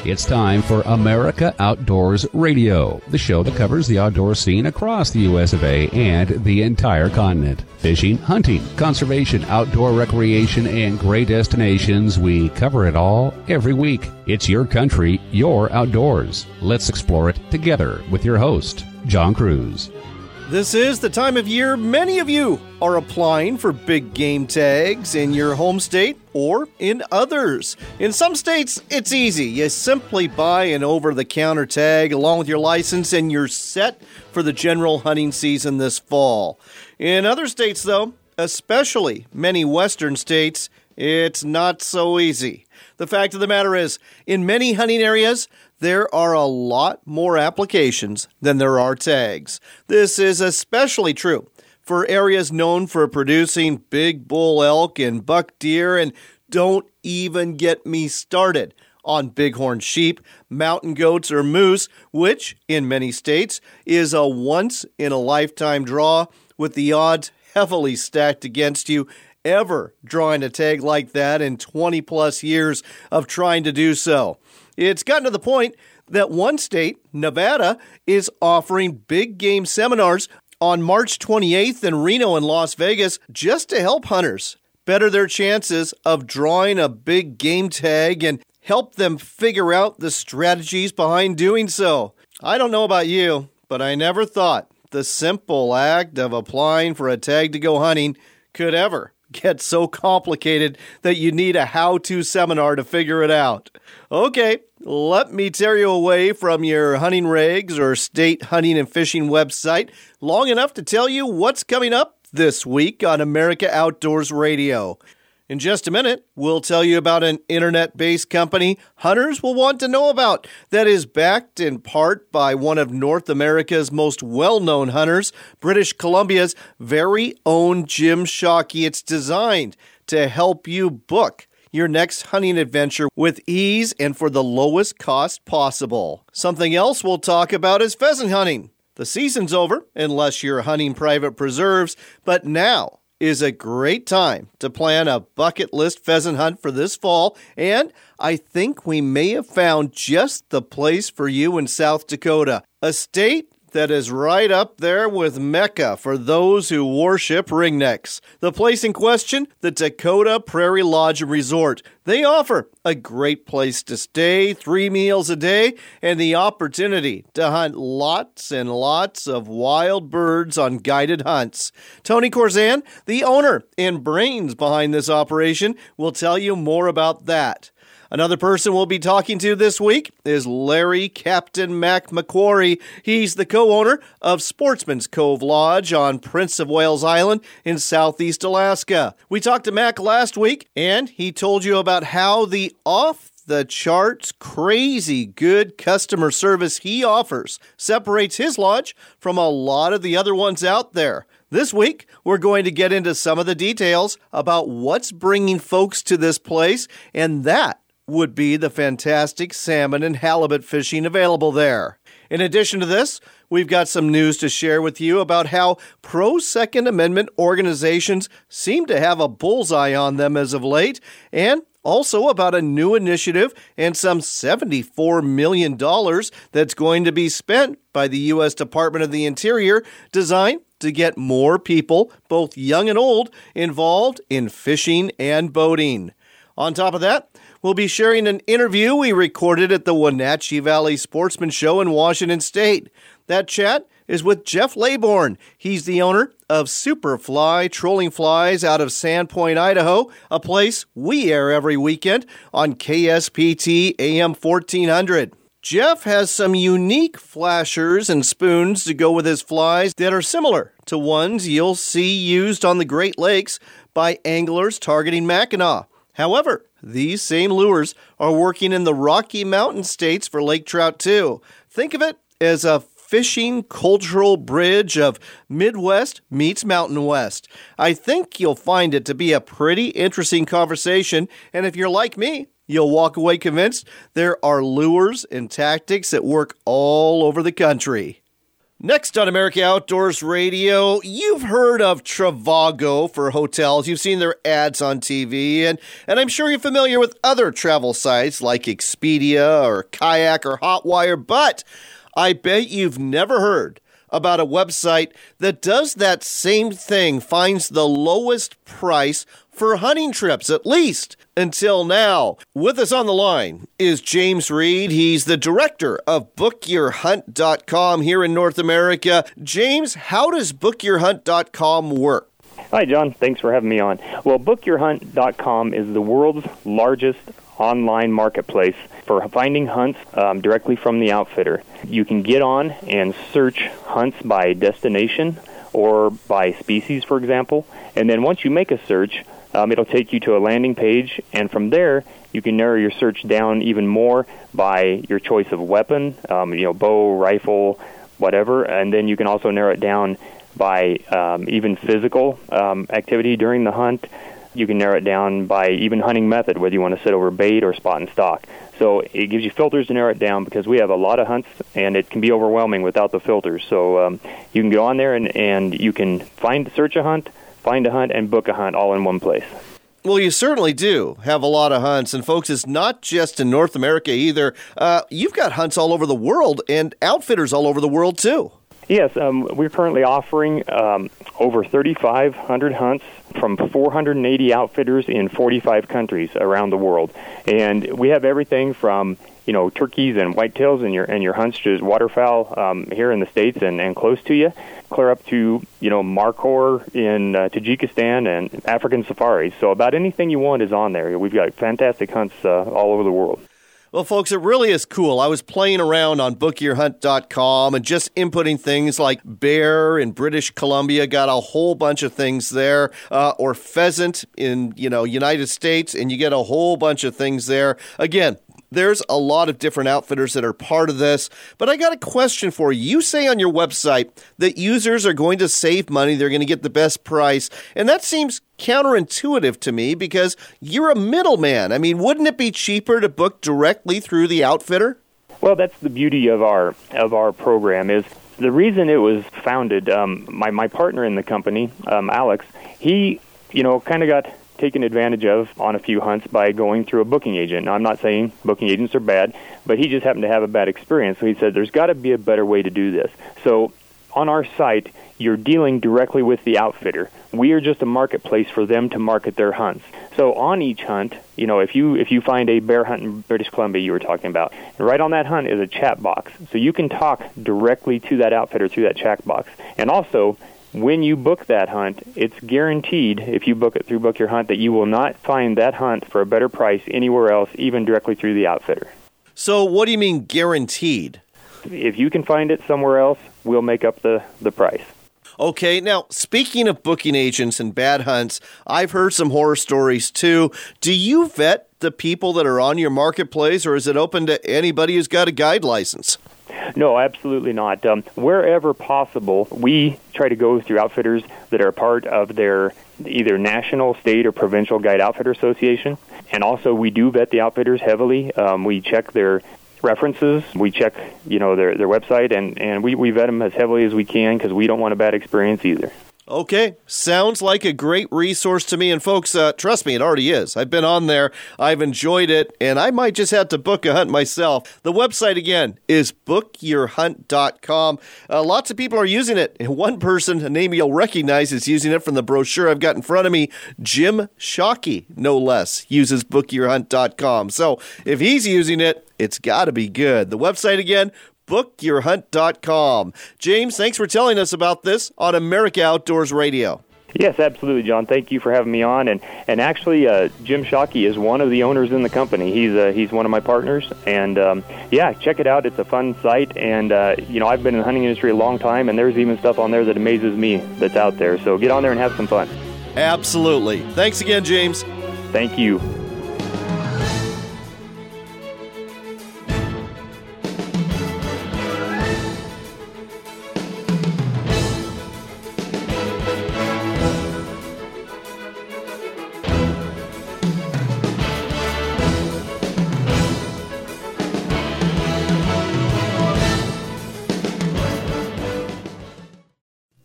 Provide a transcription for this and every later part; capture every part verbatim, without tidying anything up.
It's time for America Outdoors Radio, the show that covers the outdoor scene across the U S of A and the entire continent. Fishing, hunting, conservation, outdoor recreation, and great destinations, we cover it all every week. It's your country, your outdoors. Let's explore it together with your host, John Cruz. This is the time of year many of you are applying for big game tags in your home state or in others. In some states, it's easy. You simply buy an over-the-counter tag along with your license and you're set for the general hunting season this fall. In other states, though, especially many western states, it's not so easy. The fact of the matter is, in many hunting areas, there are a lot more applications than there are tags. This is especially true for areas known for producing big bull elk and buck deer, and don't even get me started on bighorn sheep, mountain goats, or moose, which, in many states, is a once-in-a-lifetime draw with the odds heavily stacked against you ever drawing a tag like that in twenty-plus years of trying to do so. It's gotten to the point that one state, Nevada, is offering big game seminars on March twenty-eighth in Reno and Las Vegas just to help hunters better their chances of drawing a big game tag and help them figure out the strategies behind doing so. I don't know about you, but I never thought the simple act of applying for a tag to go hunting could ever get so complicated that you need a how-to seminar to figure it out. Okay, let me tear you away from your hunting regs or state hunting and fishing website long enough to tell you what's coming up this week on America Outdoors Radio. In just a minute, we'll tell you about an internet-based company hunters will want to know about that is backed in part by one of North America's most well-known hunters, British Columbia's very own Jim Shockey. It's designed to help you book your next hunting adventure with ease and for the lowest cost possible. Something else we'll talk about is pheasant hunting. The season's over, unless you're hunting private preserves, but now is a great time to plan a bucket list pheasant hunt for this fall, and I think we may have found just the place for you in South Dakota, a state that is right up there with Mecca for those who worship ringnecks. The place in question, the Dakota Prairie Lodge and Resort. They offer a great place to stay, three meals a day, and the opportunity to hunt lots and lots of wild birds on guided hunts. Tony Corzan, the owner and brains behind this operation, will tell you more about that. Another person we'll be talking to this week is Larry Captain Mac McQuarrie. He's the co-owner of Sportsman's Cove Lodge on Prince of Wales Island in southeast Alaska. We talked to Mac last week, and he told you about how the off-the-charts, crazy good customer service he offers separates his lodge from a lot of the other ones out there. This week, we're going to get into some of the details about what's bringing folks to this place, and that would be the fantastic salmon and halibut fishing available there. In addition to this, we've got some news to share with you about how pro-Second Amendment organizations seem to have a bullseye on them as of late, and also about a new initiative and some seventy-four million dollars that's going to be spent by the U S Department of the Interior designed to get more people, both young and old, involved in fishing and boating. On top of that, we'll be sharing an interview we recorded at the Wenatchee Valley Sportsman Show in Washington State. That chat is with Jeff Laybourne. He's the owner of Superfly Trolling Flies out of Sandpoint, Idaho, a place we air every weekend on K S P T A M fourteen hundred. Jeff has some unique flashers and spoons to go with his flies that are similar to ones you'll see used on the Great Lakes by anglers targeting Mackinac. However, these same lures are working in the Rocky Mountain states for lake trout too. Think of it as a fishing cultural bridge of Midwest meets Mountain West. I think you'll find it to be a pretty interesting conversation, and if you're like me, you'll walk away convinced there are lures and tactics that work all over the country. Next on America Outdoors Radio, you've heard of Trivago for hotels. You've seen their ads on T V, and, and I'm sure you're familiar with other travel sites like Expedia or Kayak or Hotwire, but I bet you've never heard about a website that does that same thing, finds the lowest price for hunting trips, at least until now. With us on the line is James Reed. He's the director of book your hunt dot com here in North America. James, how does book your hunt dot com work? Hi, John. Thanks for having me on. Well, book your hunt dot com is the world's largest online marketplace for finding hunts um, directly from the outfitter. You can get on and search hunts by destination or by species, for example, and then once you make a search, um, it'll take you to a landing page, and from there, you can narrow your search down even more by your choice of weapon, um, you know, bow, rifle, whatever, and then you can also narrow it down by um, even physical um, activity during the hunt. You can narrow it down by even hunting method, whether you want to sit over bait or spot and stock. So it gives you filters to narrow it down because we have a lot of hunts, and it can be overwhelming without the filters. So um, you can go on there, and, and you can find, search a hunt, find a hunt, and book a hunt all in one place. Well, you certainly do have a lot of hunts, and folks, it's not just in North America either. Uh, you've got hunts all over the world and outfitters all over the world, too. Yes, um, we're currently offering um, over thirty-five hundred hunts from four hundred eighty outfitters in forty-five countries around the world. And we have everything from, you know, turkeys and whitetails and your and your hunts to waterfowl um, here in the States and, and close to you, clear up to, you know, markhor in uh, Tajikistan and African safaris. So about anything you want is on there. We've got fantastic hunts uh, all over the world. Well, folks, it really is cool. I was playing around on book your hunt dot com and just inputting things like bear in British Columbia, got a whole bunch of things there, uh, or pheasant in, you know, United States, and you get a whole bunch of things there. Again, there's a lot of different outfitters that are part of this, but I got a question for you. You say on your website that users are going to save money, they're going to get the best price, and that seems counterintuitive to me because you're a middleman. I mean, wouldn't it be cheaper to book directly through the outfitter? Well, that's the beauty of our of our program is the reason it was founded. Um, my my partner in the company, um, Alex, he you know kind of got taken advantage of on a few hunts by going through a booking agent. Now, I'm not saying booking agents are bad, but he just happened to have a bad experience. So he said, there's got to be a better way to do this. So on our site, you're dealing directly with the outfitter. We are just a marketplace for them to market their hunts. So on each hunt, you know, if you if you find a bear hunt in British Columbia you were talking about, right on that hunt is a chat box. So you can talk directly to that outfitter through that chat box. And also, when you book that hunt, it's guaranteed, if you book it through Book Your Hunt, that you will not find that hunt for a better price anywhere else, even directly through the outfitter. So what do you mean guaranteed? If you can find it somewhere else, we'll make up the, the price. Okay, now, speaking of booking agents and bad hunts, I've heard some horror stories, too. Do you vet the people that are on your marketplace, or is it open to anybody who's got a guide license? No, absolutely not. Um, wherever possible, we try to go through outfitters that are part of their either national, state, or provincial guide outfitter association. And also, we do vet the outfitters heavily. Um, we check their references. We check, you know, their their website, and, and we, we vet them as heavily as we can because we don't want a bad experience either. Okay, sounds like a great resource to me. And folks, uh, trust me, it already is. I've been on there, I've enjoyed it, and I might just have to book a hunt myself. The website, again, is book your hunt dot com. Uh, lots of people are using it. And one person, a name you'll recognize, is using it from the brochure I've got in front of me. Jim Shockey, no less, uses book your hunt dot com. So if he's using it, it's got to be good. The website, again, book your hunt dot com. James, thanks for telling us about this on America Outdoors Radio. Yes, absolutely, John. Thank you for having me on. And and actually, uh, Jim Shockey is one of the owners in the company. He's uh, he's one of my partners. And um, yeah, check it out. It's a fun site. And uh, you know, I've been in the hunting industry a long time, and there's even stuff on there that amazes me that's out there. So get on there and have some fun. Absolutely. Thanks again, James. Thank you.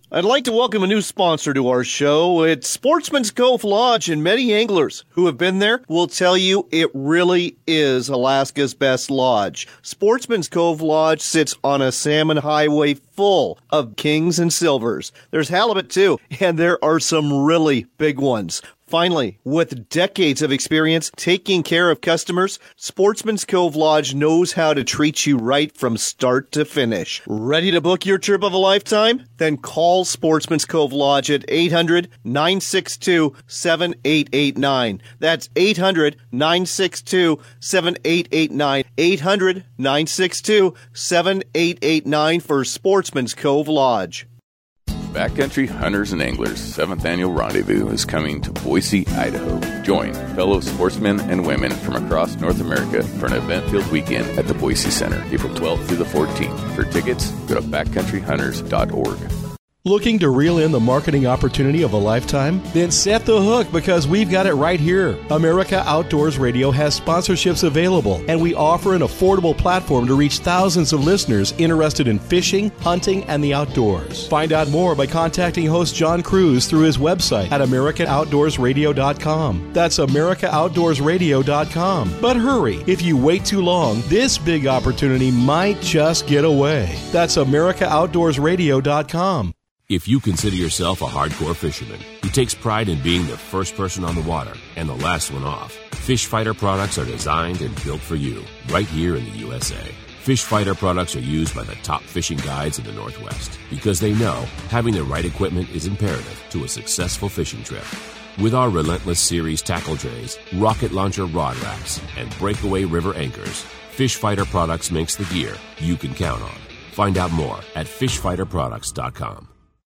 I'd like to welcome a new sponsor to our show. It's Sportsman's Cove Lodge, and many anglers who have been there will tell you it really is Alaska's best lodge. Sportsman's Cove Lodge sits on a salmon highway full of kings and silvers. There's halibut too, and there are some really big ones. Finally, with decades of experience taking care of customers, Sportsman's Cove Lodge knows how to treat you right from start to finish. Ready to book your trip of a lifetime? Then call Sportsman's Cove Lodge at eight hundred, nine six two, seven eight eight nine. That's eight hundred, nine six two, seven eight eight nine. eight hundred, nine six two, seven eight eight nine for Sportsman's Cove Lodge. Backcountry Hunters and Anglers' seventh Annual Rendezvous is coming to Boise, Idaho. Join fellow sportsmen and women from across North America for an event-filled weekend at the Boise Center, April twelfth through the fourteenth. For tickets, go to backcountry hunters dot org. Looking to reel in the marketing opportunity of a lifetime? Then set the hook, because we've got it right here. America Outdoors Radio has sponsorships available, and we offer an affordable platform to reach thousands of listeners interested in fishing, hunting, and the outdoors. Find out more by contacting host John Cruz through his website at america outdoors radio dot com. That's america outdoors radio dot com. But hurry, if you wait too long, this big opportunity might just get away. That's america outdoors radio dot com. If you consider yourself a hardcore fisherman who takes pride in being the first person on the water and the last one off, Fish Fighter products are designed and built for you right here in the U S A. Fish Fighter products are used by the top fishing guides in the Northwest because they know having the right equipment is imperative to a successful fishing trip. With our Relentless Series tackle trays, rocket launcher rod racks, and breakaway river anchors, Fish Fighter products makes the gear you can count on. Find out more at fish fighter products dot com.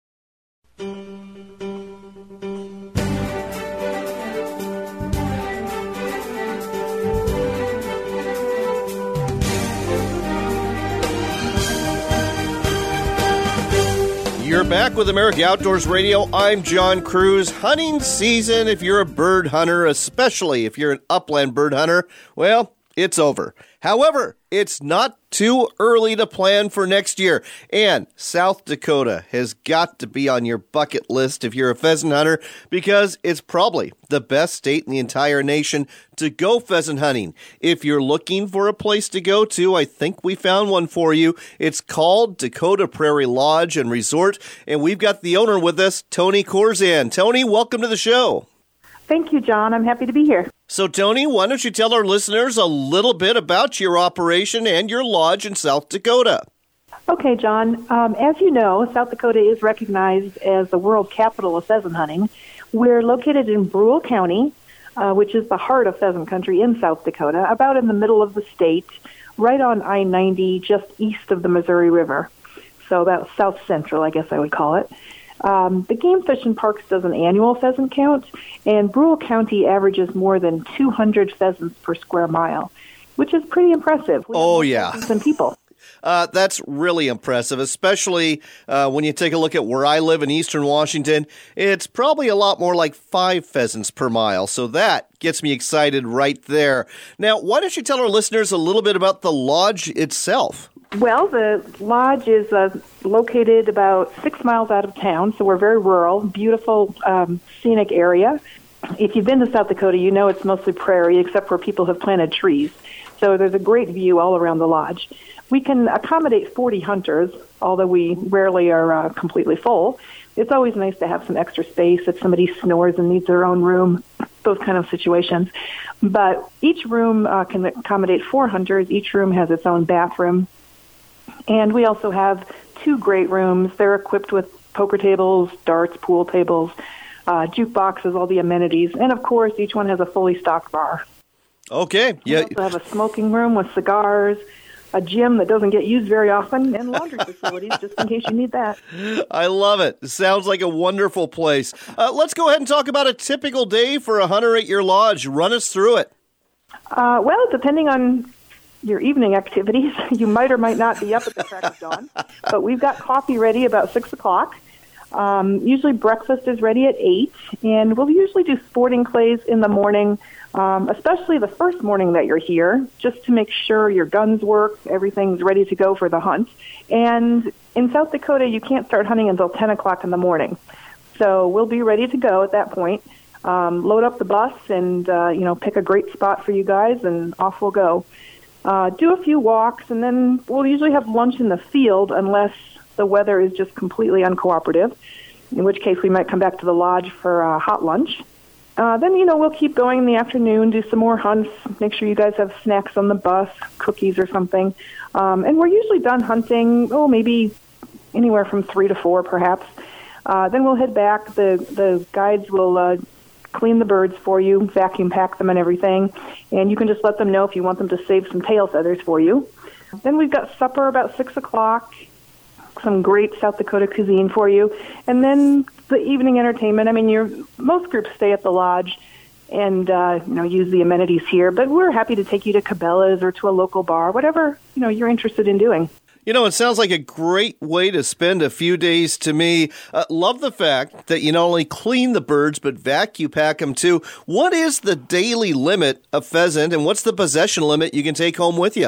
You're back with America Outdoors Radio. I'm John Cruz. Hunting season, if you're a bird hunter, especially if you're an upland bird hunter, well, it's over. However, it's not too early to plan for next year. And South Dakota has got to be on your bucket list if you're a pheasant hunter, because it's probably the best state in the entire nation to go pheasant hunting. If you're looking for a place to go to, I think we found one for you. It's called Dakota Prairie Lodge and Resort, and we've got the owner with us, Tony Corzan. Tony, welcome to the show. Thank you, John. I'm happy to be here. So, Tony, why don't you tell our listeners a little bit about your operation and your lodge in South Dakota? Okay, John. Um, as you know, South Dakota is recognized as the world capital of pheasant hunting. We're located in Brule County, uh, which is the heart of pheasant country in South Dakota, about in the middle of the state, right on I ninety, just east of the Missouri River. So about south central, I guess I would call it. Um, the Game Fish and Parks does an annual pheasant count, and Brule County averages more than two hundred pheasants per square mile, which is pretty impressive. We oh, yeah. Some people. Uh, that's really impressive, especially uh, when you take a look at where I live in eastern Washington. It's probably a lot more like five pheasants per mile, so that gets me excited right there. Now, why don't you tell our listeners a little bit about the lodge itself? Well, the lodge is uh, located about six miles out of town, so we're very rural, beautiful, um, scenic area. If you've been to South Dakota, you know it's mostly prairie, except where people have planted trees. So there's a great view all around the lodge. We can accommodate forty hunters, although we rarely are uh, completely full. It's always nice to have some extra space if somebody snores and needs their own room, those kind of situations. But each room uh, can accommodate four hunters. Each room has its own bathroom. And we also have two great rooms. They're equipped with poker tables, darts, pool tables, uh, jukeboxes, all the amenities. And, of course, each one has a fully stocked bar. Okay. We yeah. also have a smoking room with cigars, a gym that doesn't get used very often, and laundry facilities, just in case you need that. I love it. It sounds like a wonderful place. Uh, let's go ahead and talk about a typical day for a hunter at your lodge. Run us through it. Uh, well, depending on your evening activities, you might or might not be up at the crack of dawn. But we've got coffee ready about six o'clock. Um, usually breakfast is ready at eight, and we'll usually do sporting clays in the morning, um, especially the first morning that you're here, just to make sure your guns work, everything's ready to go for the hunt. And in South Dakota, you can't start hunting until ten o'clock in the morning. So we'll be ready to go at that point. Um, load up the bus and, uh, you know, pick a great spot for you guys, and off we'll go. Uh, do a few walks, and then we'll usually have lunch in the field unless the weather is just completely uncooperative, in which case we might come back to the lodge for a hot lunch. Uh, then, you know, we'll keep going in the afternoon, do some more hunts, make sure you guys have snacks on the bus, cookies or something. Um, and we're usually done hunting, oh, maybe anywhere from three to four, perhaps. Uh, then we'll head back. The, the guides will uh, clean the birds for you, vacuum pack them and everything, and you can just let them know if you want them to save some tail feathers for you. Then we've got supper about six o'clock, some great South Dakota cuisine for you, and then the evening entertainment. I mean, you're, most groups stay at the lodge and uh, you know, use the amenities here, but we're happy to take you to Cabela's or to a local bar, whatever you know you're interested in doing. You know, it sounds like a great way to spend a few days to me. Uh, love the fact that you not only clean the birds, but vacuum pack them too. What is the daily limit of pheasant, and what's the possession limit you can take home with you?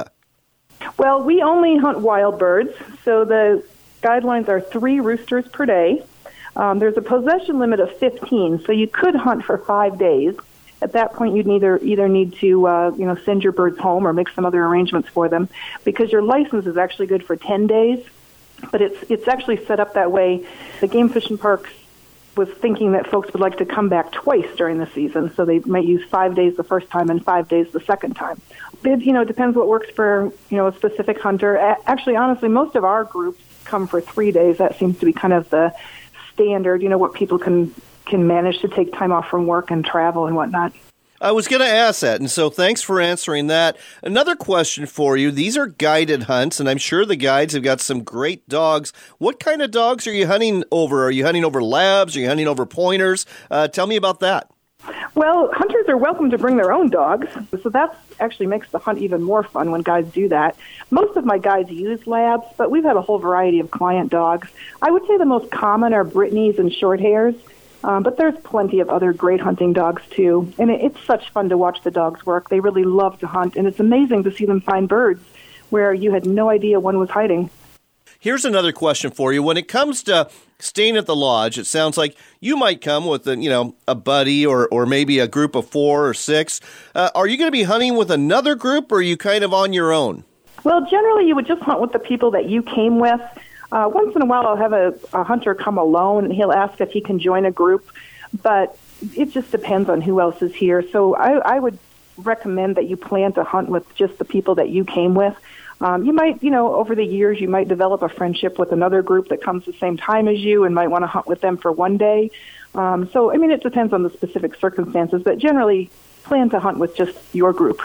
Well, we only hunt wild birds, so the guidelines are three roosters per day. Um, there's a possession limit of fifteen, so you could hunt for five days. At that point, you'd either either need to uh, you know send your birds home or make some other arrangements for them, because your license is actually good for ten days, but it's it's actually set up that way. The Game Fish and Parks was thinking that folks would like to come back twice during the season, so they might use five days the first time and five days the second time. It, you know, it depends what works for you know a specific hunter. Actually, honestly, most of our groups come for three days. That seems to be kind of the standard, you know, what people can can manage to take time off from work and travel and whatnot. I was going to ask that, and so thanks for answering that. Another question for you. These are guided hunts, and I'm sure the guides have got some great dogs. What kind of dogs are you hunting over? Are you hunting over labs? Are you hunting over pointers? Uh, tell me about that. Well, hunters are welcome to bring their own dogs, so that actually makes the hunt even more fun when guides do that. Most of my guides use labs, but we've had a whole variety of client dogs. I would say the most common are Brittany's and Shorthairs. Um, but there's plenty of other great hunting dogs, too. And it, it's such fun to watch the dogs work. They really love to hunt, and it's amazing to see them find birds where you had no idea one was hiding. Here's another question for you. When it comes to staying at the lodge, it sounds like you might come with a, you know, a buddy or, or maybe a group of four or six. Uh, are you going to be hunting with another group, or are you kind of on your own? Well, generally you would just hunt with the people that you came with. Uh, once in a while, I'll have a, a hunter come alone, and he'll ask if he can join a group, but it just depends on who else is here. So I, I would recommend that you plan to hunt with just the people that you came with. Um, you might, you know, over the years, you might develop a friendship with another group that comes the same time as you and might want to hunt with them for one day. Um, so, I mean, it depends on the specific circumstances, but generally plan to hunt with just your group.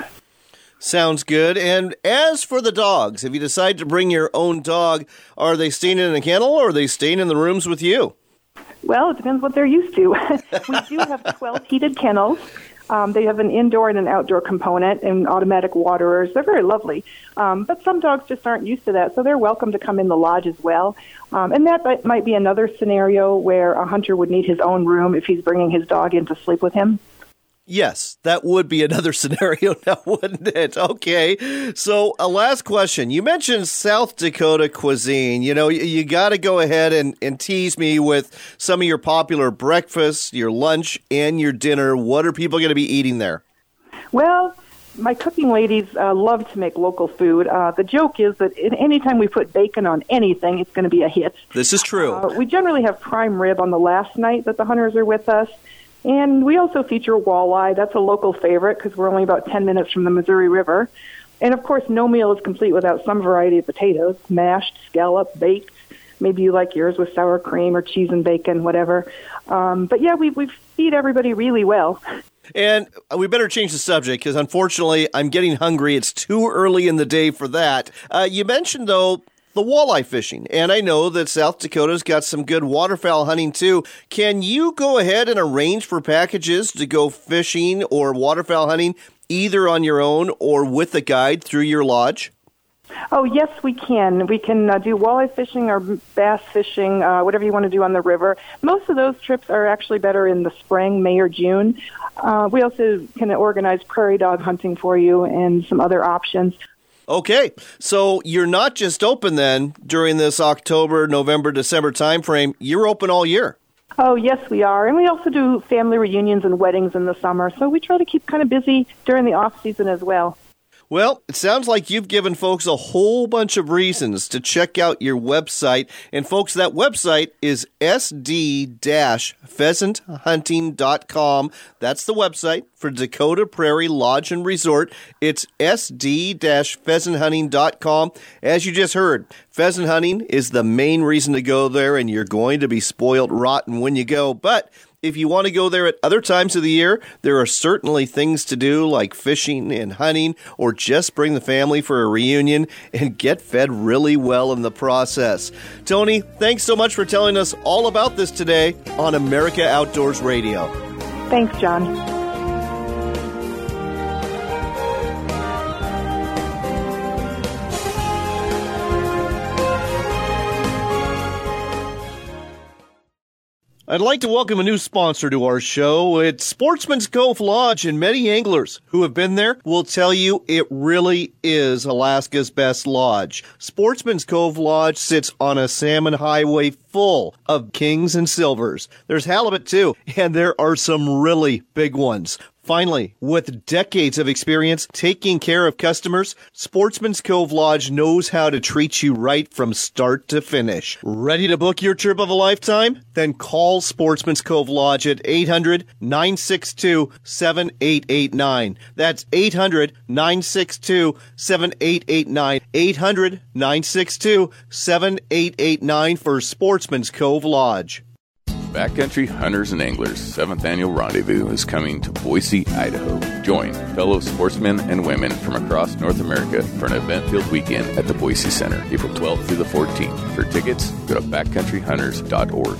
Sounds good. And as for the dogs, if you decide to bring your own dog, are they staying in a kennel or are they staying in the rooms with you? Well, it depends what they're used to. We do have twelve heated kennels. Um, they have an indoor and an outdoor component and automatic waterers. They're very lovely. Um, but some dogs just aren't used to that, so they're welcome to come in the lodge as well. Um, and that might be another scenario where a hunter would need his own room if he's bringing his dog in to sleep with him. Yes, that would be another scenario now, wouldn't it? Okay. So a last question. You mentioned South Dakota cuisine. You know, you, you got to go ahead and, and tease me with some of your popular breakfast, your lunch, and your dinner. What are people going to be eating there? Well, my cooking ladies uh, love to make local food. Uh, the joke is that anytime we put bacon on anything, it's going to be a hit. This is true. Uh, we generally have prime rib on the last night that the hunters are with us. And we also feature walleye. That's a local favorite because we're only about ten minutes from the Missouri River. And, of course, no meal is complete without some variety of potatoes, mashed, scalloped, baked. Maybe you like yours with sour cream or cheese and bacon, whatever. Um, but, yeah, we, we feed everybody really well. And we better change the subject because, unfortunately, I'm getting hungry. It's too early in the day for that. Uh, you mentioned, though, the walleye fishing, and I know that South Dakota's got some good waterfowl hunting too. Can you go ahead and arrange for packages to go fishing or waterfowl hunting either on your own or with a guide through your lodge? Oh, yes, we can. We can uh, do walleye fishing or bass fishing, uh, whatever you want to do on the river. Most of those trips are actually better in the spring, May or June. Uh, we also can organize prairie dog hunting for you and some other options. Okay, so you're not just open then during this October, November, December timeframe. You're open all year. Oh, yes, we are. And we also do family reunions and weddings in the summer. So we try to keep kind of busy during the off-season as well. Well, it sounds like you've given folks a whole bunch of reasons to check out your website. And folks, that website is S D pheasant hunting dot com. That's the website for Dakota Prairie Lodge and Resort. It's S D pheasant hunting dot com. As you just heard, pheasant hunting is the main reason to go there, and you're going to be spoiled rotten when you go. But if you want to go there at other times of the year, there are certainly things to do like fishing and hunting, or just bring the family for a reunion and get fed really well in the process. Tony, thanks so much for telling us all about this today on America Outdoors Radio. Thanks, John. I'd like to welcome a new sponsor to our show. It's Sportsman's Cove Lodge, and many anglers who have been there will tell you it really is Alaska's best lodge. Sportsman's Cove Lodge sits on a salmon highway full of kings and silvers. There's halibut too, and there are some really big ones. Finally, with decades of experience taking care of customers, Sportsman's Cove Lodge knows how to treat you right from start to finish. Ready to book your trip of a lifetime? Then call Sportsman's Cove Lodge at eight hundred, nine six two, seven eight eight nine. That's eight hundred, nine six two, seven eight eight nine. eight hundred, nine six two, seven eight eight nine for Sportsman's Cove Lodge. Backcountry Hunters and Anglers seventh Annual Rendezvous is coming to Boise, Idaho. Join fellow sportsmen and women from across North America for an event-filled weekend at the Boise Center, April twelfth through the fourteenth. For tickets, go to backcountry hunters dot org.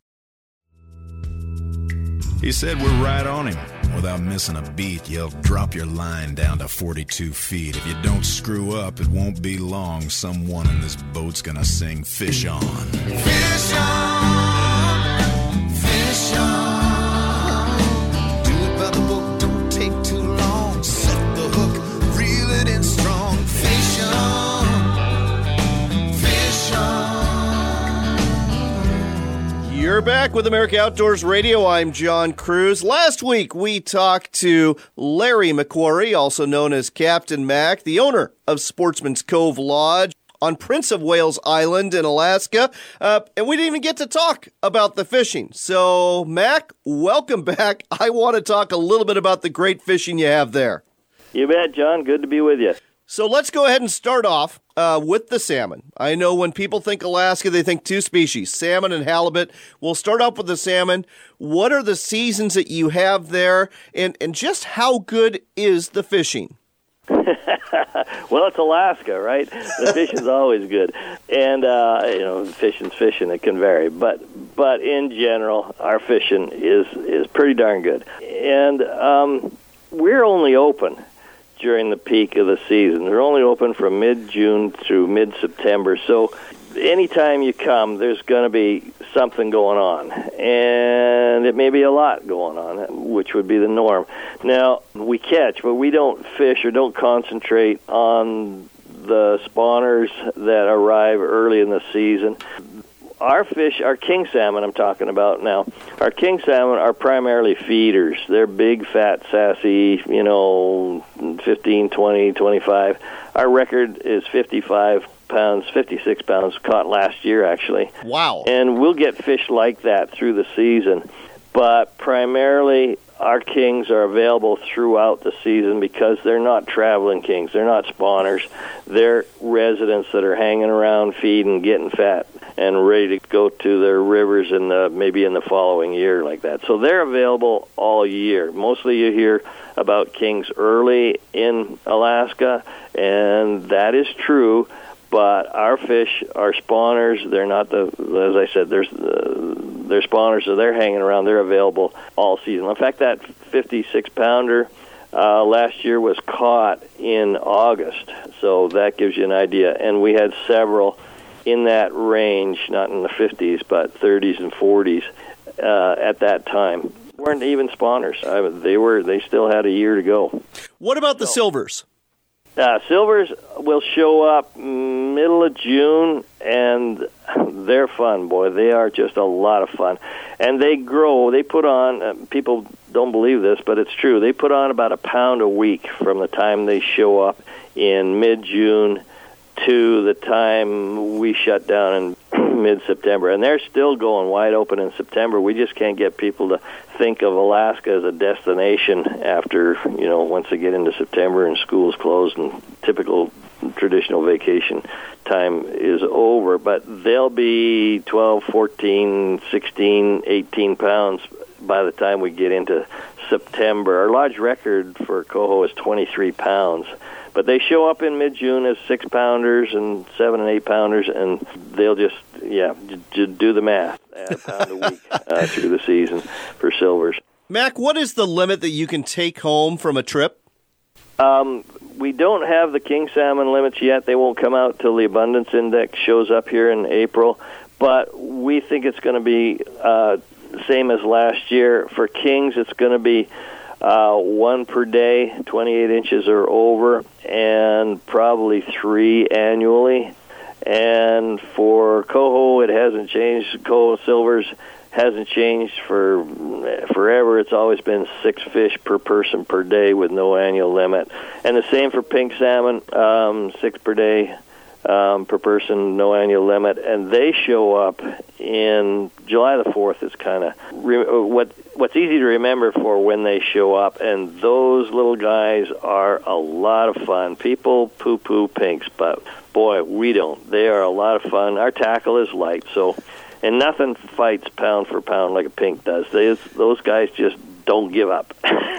He said we're right on him. Without missing a beat, you'll drop your line down to forty-two feet. If you don't screw up, it won't be long. Someone in this boat's gonna sing Fish On. Fish on! Fish on. Do it by the book, don't take too long. Set the hook, reel it in strong. Fish on. Fish on. You're back with America Outdoors Radio. I'm John Cruz. Last week, we talked to Larry McQuarrie, also known as Captain Mac, the owner of Sportsman's Cove Lodge on Prince of Wales Island in Alaska, uh, and we didn't even get to talk about the fishing. So, Mac, welcome back. I want to talk a little bit about the great fishing you have there. You bet, John. Good to be with you. So let's go ahead and start off uh, with the salmon. I know when people think Alaska, they think two species, salmon and halibut. We'll start off with the salmon. What are the seasons that you have there, and, and just how good is the fishing? Well, it's Alaska, right? The fishing's always good, and uh, you know, fishing's fishing. It can vary, but but in general, our fishing is is pretty darn good, and um, we're only open during the peak of the season. They're only open from mid-June through mid-September, so anytime you come, there's going to be something going on, and it may be a lot going on, which would be the norm. Now, we catch, but we don't fish or don't concentrate on the spawners that arrive early in the season. Our fish, our king salmon I'm talking about now, our king salmon are primarily feeders. They're big, fat, sassy, you know, fifteen, twenty, twenty-five. Our record is fifty-five pounds, fifty-six pounds, caught last year, actually. Wow. And we'll get fish like that through the season. But primarily, our kings are available throughout the season because they're not traveling kings. They're not spawners. They're residents that are hanging around, feeding, getting fat, and ready to go to their rivers in the, maybe in the following year like that. So they're available all year. Mostly you hear about kings early in Alaska, and that is true. But our fish are spawners. They're not the, as I said, there's uh, they're spawners, so they're hanging around. They're available all season. In fact, that fifty-six pounder uh, last year was caught in August, so that gives you an idea. And we had several in that range, not in the fifties, but thirties and forties uh, at that time. Weren't even spawners. I mean, they were. They still had a year to go. What about the so, silvers? Uh, silvers will show up middle of June, and they're fun, boy. They are just a lot of fun. And they grow. They put on, uh, people don't believe this, but it's true. They put on about a pound a week from the time they show up in mid-June to the time we shut down in mid-September. And they're still going wide open in September. We just can't get people to think of Alaska as a destination after, you know, once they get into September and school's closed and typical traditional vacation time is over. But they'll be twelve, fourteen, sixteen, eighteen pounds by the time we get into September. Our lodge record for coho is twenty-three pounds. But they show up in mid-June as six-pounders and seven- and eight-pounders, and they'll just, yeah, j- do the math, add a pound a week uh, through the season for silvers. Mac, what is the limit that you can take home from a trip? Um, we don't have the king salmon limits yet. They won't come out till the abundance index shows up here in April, but we think it's going to be uh, same as last year. For kings, it's going to be Uh, one per day, twenty-eight inches or over, and probably three annually. And for coho, it hasn't changed. Coho silvers hasn't changed for forever. It's always been six fish per person per day with no annual limit. And the same for pink salmon, um, six per day um, per person, no annual limit. And they show up in July the fourth. Is kind of re- what. What's easy to remember for when they show up, and those little guys are a lot of fun. People poo-poo pinks, but boy, we don't. They are a lot of fun. Our tackle is light, so and nothing fights pound for pound like a pink does. They, those guys just don't give up.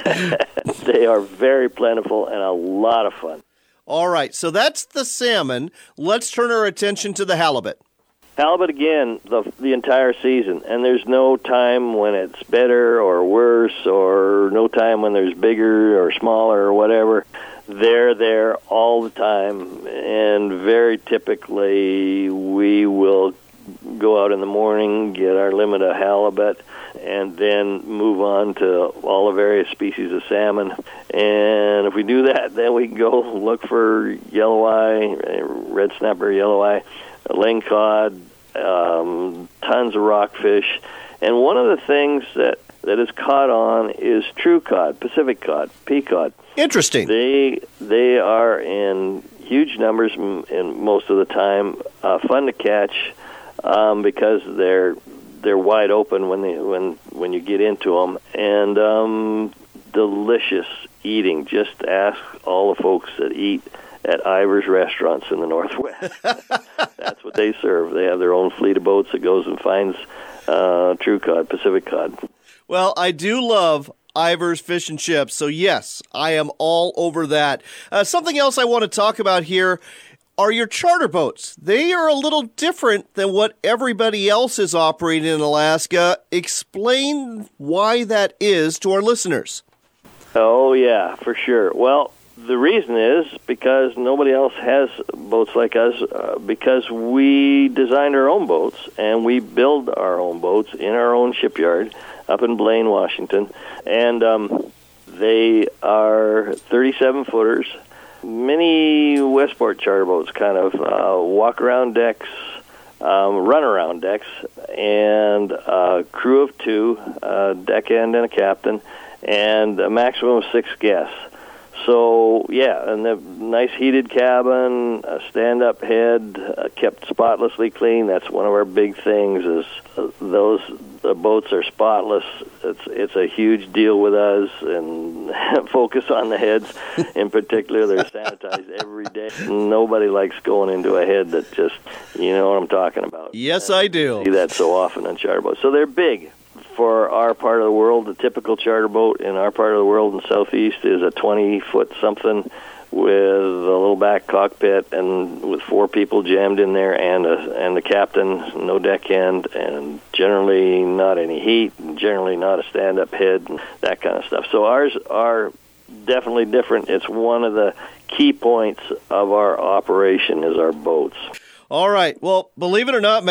They are very plentiful and a lot of fun. All right, so that's the salmon. Let's turn our attention to the halibut. Halibut again, the the entire season, and there's no time when it's better or worse, or no time when there's bigger or smaller or whatever. They're there all the time, and very typically we will go out in the morning, get our limit of halibut, and then move on to all the various species of salmon. And if we do that, then we can go look for yellow eye, red snapper, yellow eye, lingcod, um, tons of rockfish. And one of the things that, that is caught on is true cod, Pacific cod, pea cod. Interesting. They they are in huge numbers in most of the time, uh, fun to catch um, because they're they're wide open when they when when you get into them, and um, delicious eating. Just ask all the folks that eat at Ivar's restaurants in the Northwest. That's what they serve. They have their own fleet of boats that goes and finds uh, true cod, Pacific cod. Well, I do love Ivar's Fish and Chips, so yes, I am all over that. Uh, something else I want to talk about here are your charter boats. They are a little different than what everybody else is operating in Alaska. Explain why that is to our listeners. Oh, yeah, for sure. Well, the reason is because nobody else has boats like us, uh, because we designed our own boats, and we build our own boats in our own shipyard up in Blaine, Washington. And um, they are thirty-seven footers, mini Westport charter boats, kind of uh, walk-around decks, um, run-around decks, and a crew of two, a deckhand and a captain, and a maximum of six guests. So, yeah, and the nice heated cabin, a stand-up head, uh, kept spotlessly clean. That's one of our big things is uh, those the boats are spotless. It's it's a huge deal with us, and focus on the heads in particular. They're sanitized every day. Nobody likes going into a head that just, you know what I'm talking about. Yes, I do. I see that so often on charter boats. So they're big. For our part of the world, the typical charter boat in our part of the world in the southeast is a twenty-foot something with a little back cockpit and with four people jammed in there and a, and the captain, no deckhand, and generally not any heat, generally not a stand-up head, and that kind of stuff. So ours are definitely different. It's one of the key points of our operation is our boats. All right. Well, believe it or not, Mac,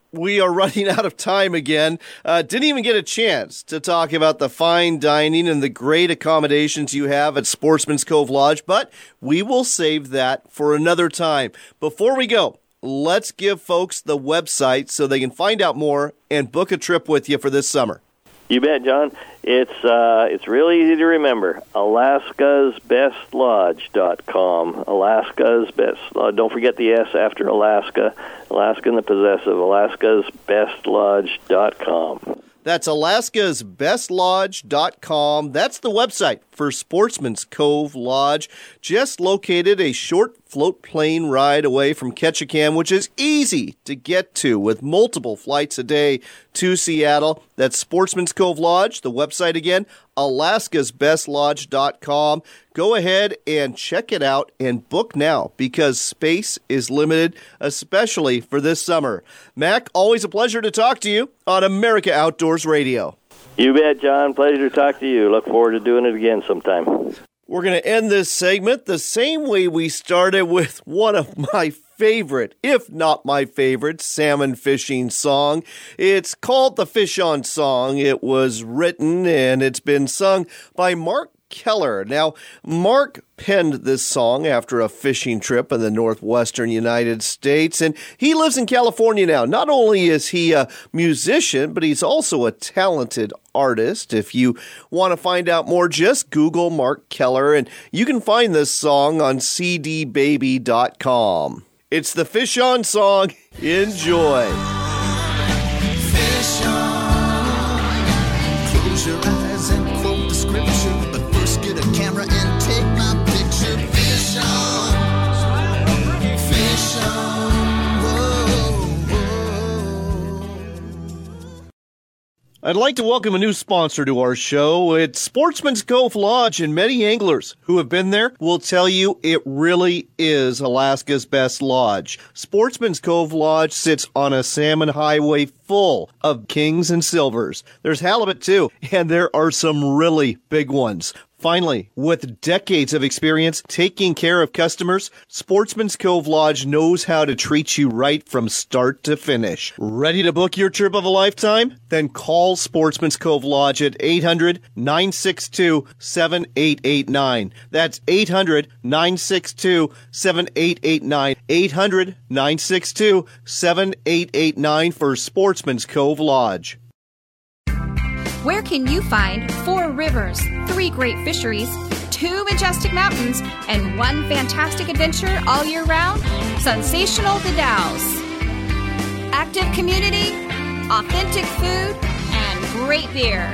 we are running out of time again. Uh, didn't even get a chance to talk about the fine dining and the great accommodations you have at Sportsman's Cove Lodge, but we will save that for another time. Before we go, let's give folks the website so they can find out more and book a trip with you for this summer. You bet, John. It's uh, it's really easy to remember. Alaska's Best Lodge dot com. Alaska's Best. Uh, don't forget the S after Alaska. Alaska and the possessive. Alaska's Best Lodge dot com. That's Alaska's Best Lodge dot com. That's the website for Sportsman's Cove Lodge, just located a short float plane ride away from Ketchikan, which is easy to get to with multiple flights a day to Seattle. That's Sportsman's Cove Lodge. The website again, Alaska's Best Lodge dot com. Go ahead and check it out and book now because space is limited, especially for this summer. Mac, always a pleasure to talk to you on America Outdoors Radio. You bet, John. Pleasure to talk to you. Look forward to doing it again sometime. We're going to end this segment the same way we started with one of my favorite, if not my favorite, salmon fishing song. It's called the Fish On Song. It was written and it's been sung by Mark Keller. Now, Mark penned this song after a fishing trip in the northwestern United States, and he lives in California now. Not only is he a musician, but he's also a talented artist. If you want to find out more, just Google Mark Keller, and you can find this song on c d baby dot com. It's the Fish On Song. Enjoy. Fish on. Close your eyes and quote the scripture. Get a camera and take my picture. Fish on, fish on, whoa, whoa. I'd like to welcome a new sponsor to our show. It's Sportsman's Cove Lodge, and many anglers who have been there will tell you it really is Alaska's best lodge. Sportsman's Cove Lodge sits on a salmon highway full of kings and silvers. There's halibut too, and there are some really big ones. Finally, with decades of experience taking care of customers, Sportsman's Cove Lodge knows how to treat you right from start to finish. Ready to book your trip of a lifetime? Then call Sportsman's Cove Lodge at eight hundred, nine six two, seven eight eight nine. That's eight hundred, nine six two, seven eight eight nine. eight hundred, nine six two, seven eight eight nine for Sportsman's Cove Lodge. Where can you find four rivers, three great fisheries, two majestic mountains, and one fantastic adventure all year round? Sensational The Dalles. Active community, authentic food, and great beer.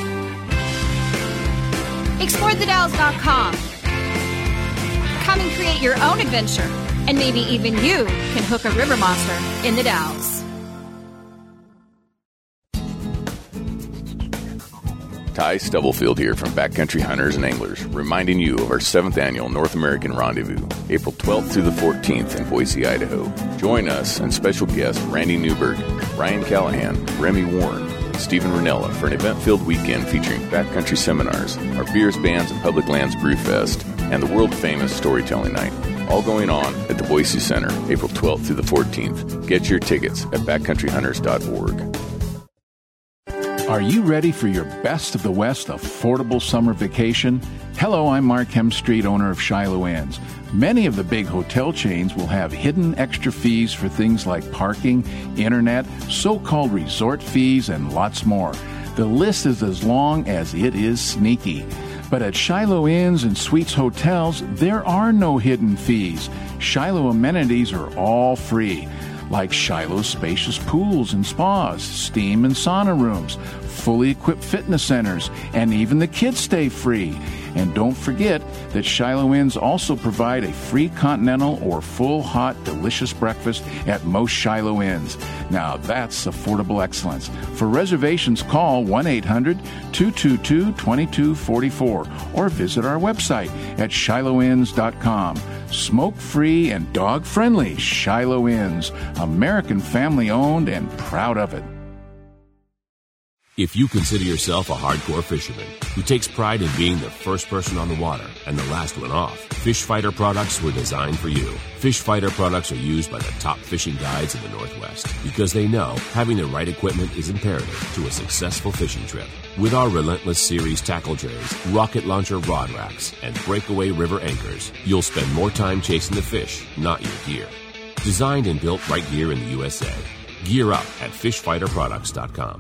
Explore the dalles dot com. Come and create your own adventure, and maybe even you can hook a river monster in the Dalles. Ty Stubblefield here from Backcountry Hunters and Anglers, reminding you of our seventh annual North American Rendezvous, April twelfth through the fourteenth in Boise, Idaho. Join us and special guests Randy Newberg, Ryan Callahan, Remy Warren, and Stephen Ranella for an event-filled weekend featuring backcountry seminars, our beers, bands, and public lands brew fest, and the world-famous storytelling night. All going on at the Boise Center, April twelfth through the fourteenth. Get your tickets at backcountry hunters dot org. Are you ready for your best of the West affordable summer vacation? Hello, I'm Mark Hemstreet, owner of Shiloh Inns. Many of the big hotel chains will have hidden extra fees for things like parking, internet, so-called resort fees, and lots more. The list is as long as it is sneaky. But at Shiloh Inns and Suites Hotels, there are no hidden fees. Shiloh amenities are all free, like Shiloh's spacious pools and spas, steam and sauna rooms, fully equipped fitness centers, and even the kids stay free. And don't forget that Shiloh Inns also provide a free continental or full hot delicious breakfast at most Shiloh Inns. Now that's affordable excellence. For reservations, call one eight hundred, two two two, two two four four or visit our website at shiloh inns dot com. Smoke-free and dog-friendly Shiloh Inns, American family-owned and proud of it. If you consider yourself a hardcore fisherman who takes pride in being the first person on the water and the last one off, Fish Fighter products were designed for you. Fish Fighter products are used by the top fishing guides in the Northwest because they know having the right equipment is imperative to a successful fishing trip. With our Relentless Series tackle trays, rocket launcher rod racks, and breakaway river anchors, you'll spend more time chasing the fish, not your gear. Designed and built right here in the U S A. Gear up at fish fighter products dot com.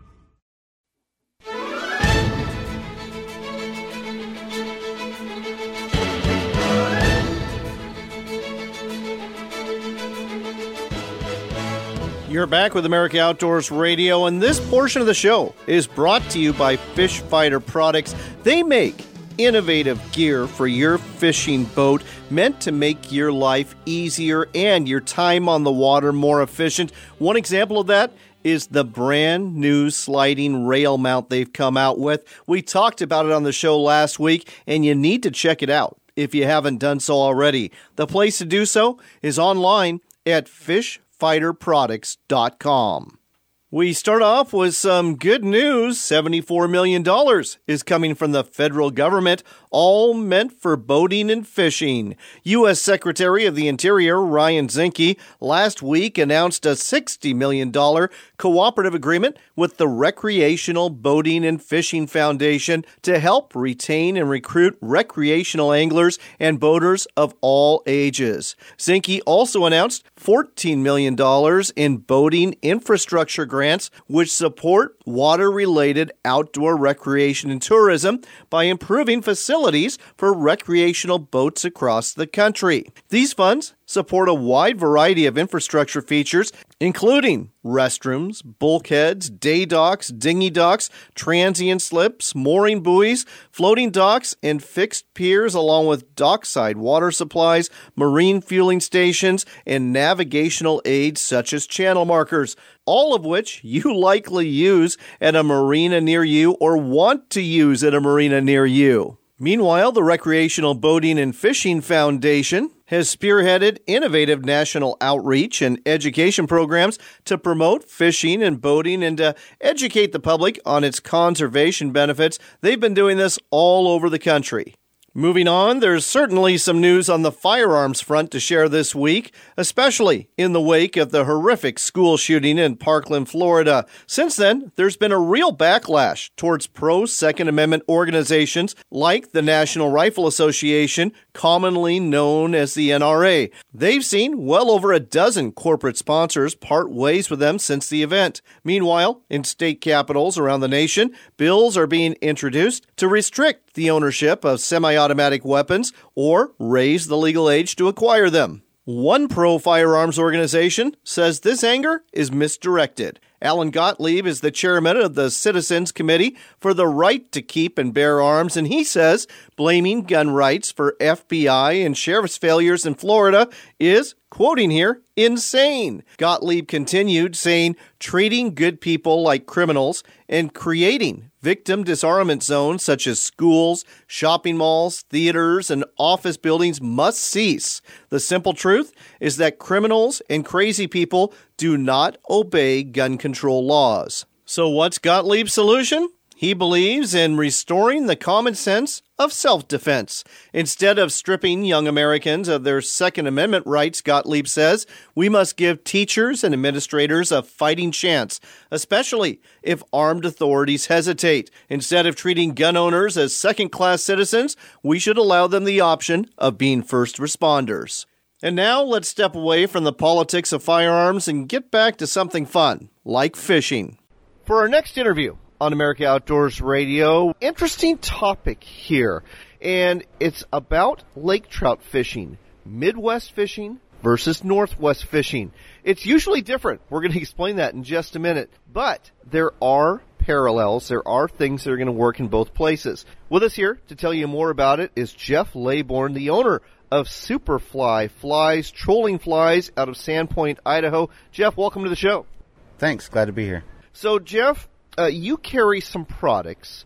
You're back with America Outdoors Radio, and this portion of the show is brought to you by Fish Fighter Products. They make innovative gear for your fishing boat meant to make your life easier and your time on the water more efficient. One example of that is the brand new sliding rail mount they've come out with. We talked about it on the show last week, and you need to check it out if you haven't done so already. The place to do so is online at fish fighter products dot com. We start off with some good news. seventy-four million dollars is coming from the federal government, all meant for boating and fishing. U S Secretary of the Interior Ryan Zinke last week announced a sixty million dollars cooperative agreement with the Recreational Boating and Fishing Foundation to help retain and recruit recreational anglers and boaters of all ages. Zinke also announced fourteen million dollars in boating infrastructure grants, which support water-related outdoor recreation and tourism by improving facilities for recreational boats across the country. These funds support a wide variety of infrastructure features, including restrooms, bulkheads, day docks, dinghy docks, transient slips, mooring buoys, floating docks, and fixed piers, along with dockside water supplies, marine fueling stations, and navigational aids such as channel markers, all of which you likely use at a marina near you or want to use at a marina near you. Meanwhile, the Recreational Boating and Fishing Foundation has spearheaded innovative national outreach and education programs to promote fishing and boating and to educate the public on its conservation benefits. They've been doing this all over the country. Moving on, there's certainly some news on the firearms front to share this week, especially in the wake of the horrific school shooting in Parkland, Florida. Since then, there's been a real backlash towards pro-Second Amendment organizations like the National Rifle Association, commonly known as the N R A. They've seen well over a dozen corporate sponsors part ways with them since the event. Meanwhile, in state capitals around the nation, bills are being introduced to restrict the ownership of semi-automatic weapons or raise the legal age to acquire them. One pro-firearms organization says this anger is misdirected. Alan Gottlieb is the chairman of the Citizens Committee for the Right to Keep and Bear Arms, and he says blaming gun rights for F B I and sheriff's failures in Florida is, quoting here, insane. Gottlieb continued, saying treating good people like criminals and creating victim disarmament zones such as schools, shopping malls, theaters, and office buildings must cease. The simple truth is that criminals and crazy people do not obey gun control laws. So what's Gottlieb's solution? He believes in restoring the common sense of self-defense. Instead of stripping young Americans of their Second Amendment rights, Gottlieb says, we must give teachers and administrators a fighting chance, especially if armed authorities hesitate. Instead of treating gun owners as second-class citizens, we should allow them the option of being first responders. And now let's step away from the politics of firearms and get back to something fun, like fishing. For our next interview on America Outdoors Radio, interesting topic here, and it's about lake trout fishing, Midwest fishing versus Northwest fishing. It's usually different. We're going to explain that in just a minute, but there are parallels. There are things that are going to work in both places. With us here to tell you more about it is Jeff Laybourne, the owner of Superfly Flies, trolling flies out of Sandpoint, Idaho. Jeff, welcome to the show. Thanks. Glad to be here. So, Jeff, uh, you carry some products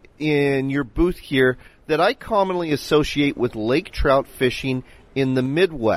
in your booth here that I commonly associate with lake trout fishing in the Midwest.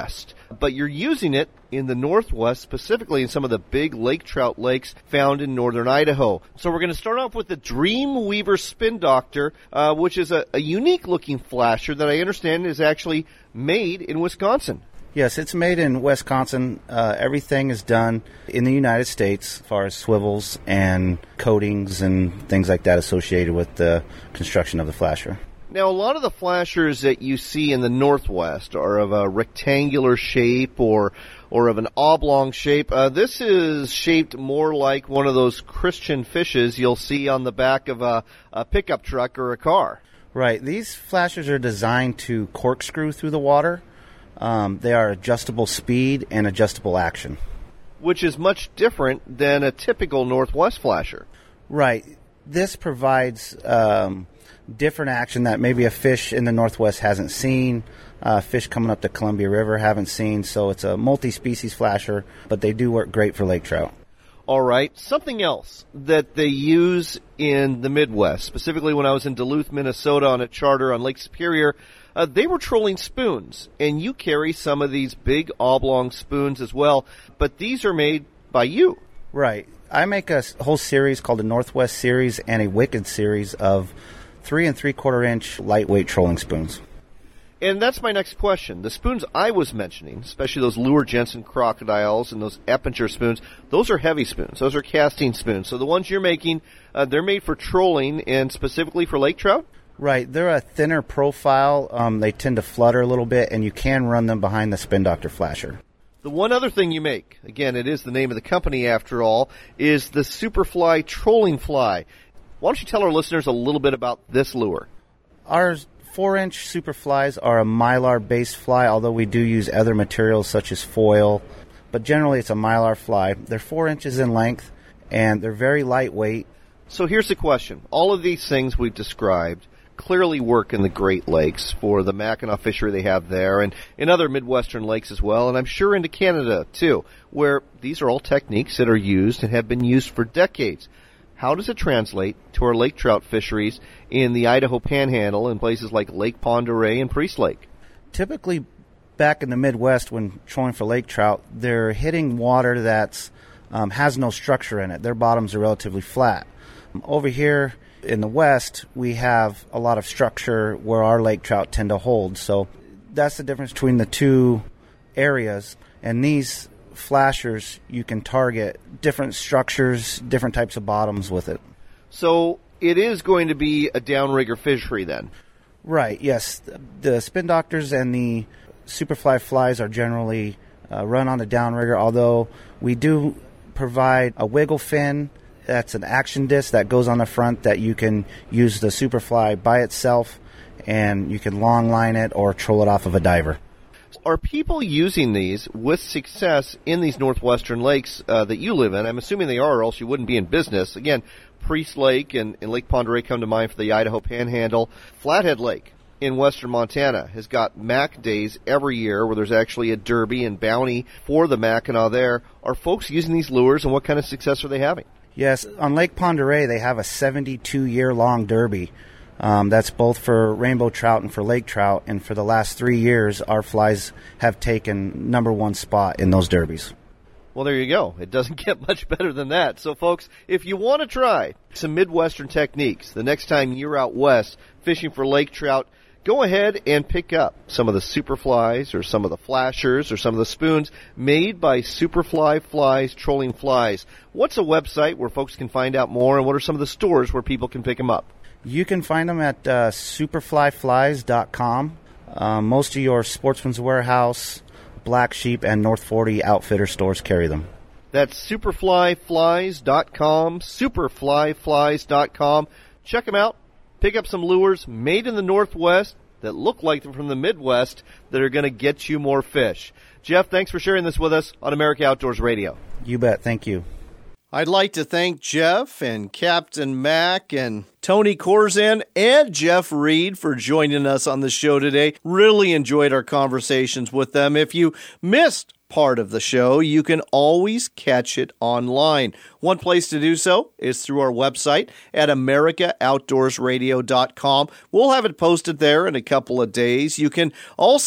but you're using it in the Northwest, specifically in some of the big lake trout lakes found in northern Idaho. So we're going to start off with the Dreamweaver Spin Doctor, uh, which is a, a unique-looking flasher that I understand is actually made in Wisconsin. Yes, it's made in Wisconsin. Uh, everything is done in the United States as far as swivels and coatings and things like that associated with the construction of the flasher. Now, a lot of the flashers that you see in the Northwest are of a rectangular shape or or of an oblong shape. Uh, this is shaped more like one of those Christian fishes you'll see on the back of a, a pickup truck or a car. Right. These flashers are designed to corkscrew through the water. Um, they are adjustable speed and adjustable action. Which is much different than a typical Northwest flasher. Right. This provides um, different action that maybe a fish in the Northwest hasn't seen, uh, fish coming up the Columbia River haven't seen. So it's a multi-species flasher, but they do work great for lake trout. All right. Something else that they use in the Midwest, specifically when I was in Duluth, Minnesota on a charter on Lake Superior, uh, they were trolling spoons, and you carry some of these big oblong spoons as well, but these are made by you. Right. I make a whole series called the Northwest Series and a Wicked Series of three and three-quarter inch lightweight trolling spoons. And that's my next question. The spoons I was mentioning, especially those Lure Jensen crocodiles and those Eppinger spoons, those are heavy spoons. Those are casting spoons. So the ones you're making, uh, they're made for trolling and specifically for lake trout? Right. They're a thinner profile. Um, they tend to flutter a little bit, and you can run them behind the Spin Doctor flasher. The one other thing you make, again, it is the name of the company after all, is the Superfly Trolling Fly. Why don't you tell our listeners a little bit about this lure? Our four-inch Superflies are a Mylar-based fly, although we do use other materials such as foil. But generally, it's a Mylar fly. They're four inches in length, and they're very lightweight. So here's the question. All of these things we've described clearly work in the Great Lakes for the Mackinac fishery they have there and in other Midwestern lakes as well, and I'm sure into Canada too, where these are all techniques that are used and have been used for decades. How does it translate to our lake trout fisheries in the Idaho Panhandle and places like Lake Pend Oreille and Priest Lake? Typically, back in the Midwest, when trolling for lake trout, they're hitting water that um, has no structure in it. Their bottoms are relatively flat. Over here in the West, we have a lot of structure where our lake trout tend to hold. So that's the difference between the two areas. And these flashers, you can target different structures, different types of bottoms with it. So it is going to be a downrigger fishery then? Right, yes. The Spin Doctors and the Superfly flies are generally uh, run on the downrigger, although we do provide a wiggle fin. That's an action disc that goes on the front that you can use the Superfly by itself, and you can long line it or troll it off of a diver. Are people using these with success in these northwestern lakes uh, that you live in? I'm assuming they are, or else you wouldn't be in business. Again, Priest Lake and, and Lake Pend Oreille come to mind for the Idaho Panhandle. Flathead Lake in western Montana has got Mac Days every year where there's actually a derby and bounty for the Mackinac there. Are folks using these lures, and what kind of success are they having? Yes, on Lake Pend Oreille, they have a seventy-two year long derby. Um, that's both for rainbow trout and for lake trout. And for the last three years, our flies have taken number one spot in those derbies. Well, there you go. It doesn't get much better than that. So, folks, if you want to try some Midwestern techniques the next time you're out west fishing for lake trout, go ahead and pick up some of the Superflies or some of the flashers or some of the spoons made by Superfly Flies Trolling Flies. What's a website where folks can find out more, and what are some of the stores where people can pick them up? You can find them at uh, superfly flies dot com. Uh, most of your Sportsman's Warehouse, Black Sheep, and North forty Outfitter stores carry them. That's superfly flies dot com, superfly flies dot com. Check them out. Pick up some lures made in the Northwest that look like them from the Midwest that are going to get you more fish. Jeff, thanks for sharing this with us on America Outdoors Radio. You bet. Thank you. I'd like to thank Jeff and Captain Mac and Tony Corzan and Jeff Reed for joining us on the show today. Really enjoyed our conversations with them. If you missed part of the show, you can always catch it online. One place to do so is through our website at america outdoors radio dot com. We'll have it posted there in a couple of days. You can also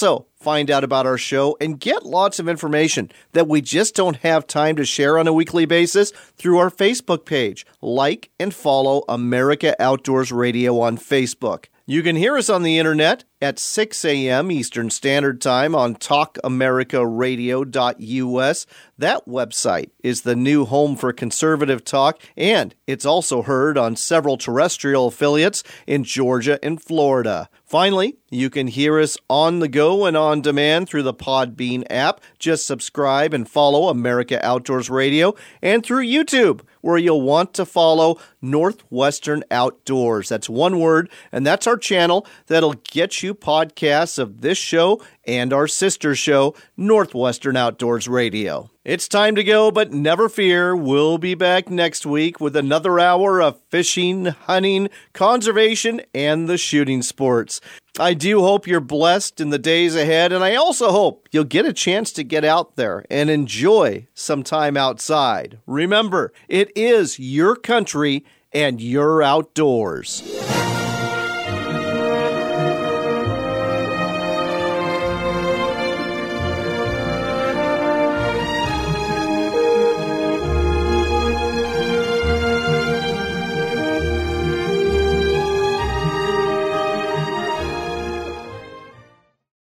find out about our show, and get lots of information that we just don't have time to share on a weekly basis through our Facebook page. Like and follow America Outdoors Radio on Facebook. You can hear us on the internet at six a.m. Eastern Standard Time on talk america radio dot u s. That website is the new home for conservative talk, and it's also heard on several terrestrial affiliates in Georgia and Florida. Finally, you can hear us on the go and on demand through the Podbean app. Just subscribe and follow America Outdoors Radio, and through YouTube, where you'll want to follow Northwestern Outdoors. That's one word, and that's our channel that'll get you podcasts of this show and our sister show, Northwestern Outdoors Radio. It's time to go, but never fear, we'll be back next week with another hour of fishing, hunting, conservation, and the shooting sports. I do hope you're blessed in the days ahead, and I also hope you'll get a chance to get out there and enjoy some time outside. Remember, it is your country and your outdoors.